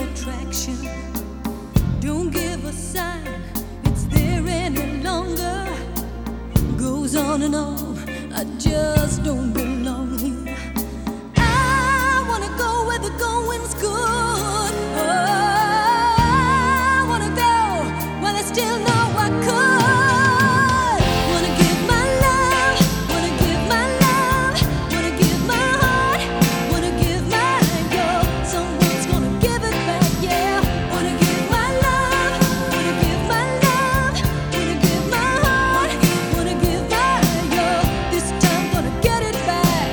attraction. Don't give a sign it's there any longer. Goes on and on, I just don't belong here. I wanna go where the going's good. Oh, I wanna go while I still know I could. Wanna give my love, wanna give my love, wanna give my heart, wanna give my all. Someone's gonna give it back, yeah. Wanna give my love, wanna give my love, wanna give my heart, wanna give my all. This time gonna get it back.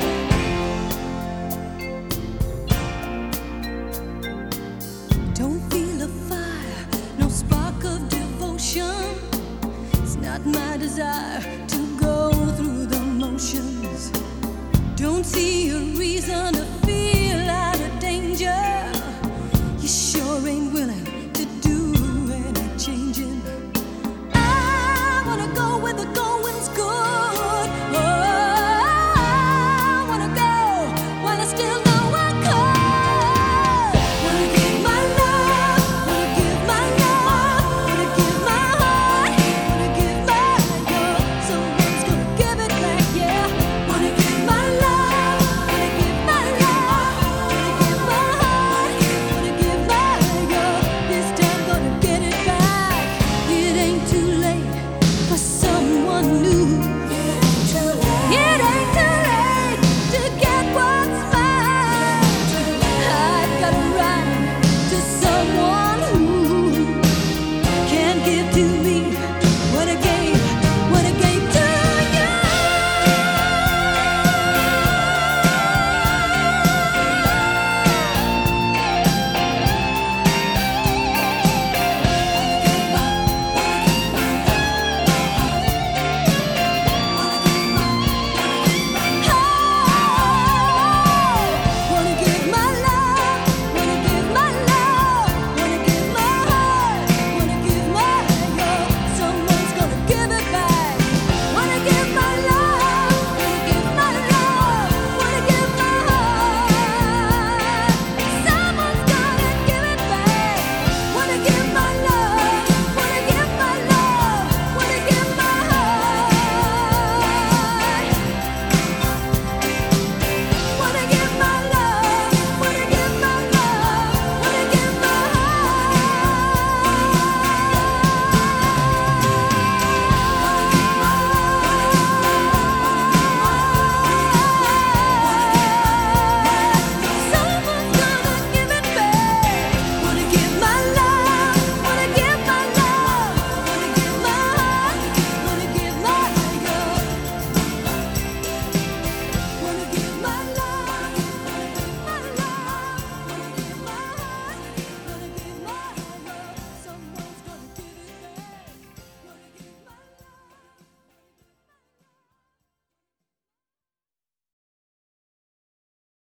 Don't feel a fire, no spark of devotion. It's not my desire to go through the motions. Don't see a reason to